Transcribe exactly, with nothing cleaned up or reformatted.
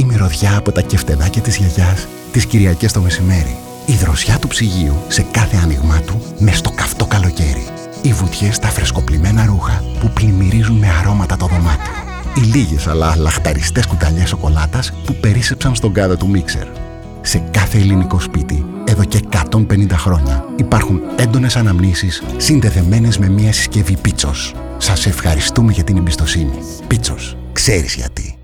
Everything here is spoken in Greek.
Η μυρωδιά από τα κεφτεδάκια της γιαγιάς τις Κυριακές το μεσημέρι. Η δροσιά του ψυγείου σε κάθε άνοιγμά του μες στο καυτό καλοκαίρι. Οι βουτιές στα φρεσκοπλημμένα ρούχα που πλημμυρίζουν με αρώματα το δωμάτιο. Οι λίγες αλλά λαχταριστές κουταλιές σοκολάτας που περίσσεψαν στον κάδο του μίξερ. Σε κάθε ελληνικό σπίτι, εδώ και εκατόν πενήντα χρόνια, υπάρχουν έντονες αναμνήσεις συνδεδεμένες με μια συσκευή Πίτσος. Σας ευχαριστούμε για την εμπιστοσύνη. Πίτσος, ξέρεις γιατί.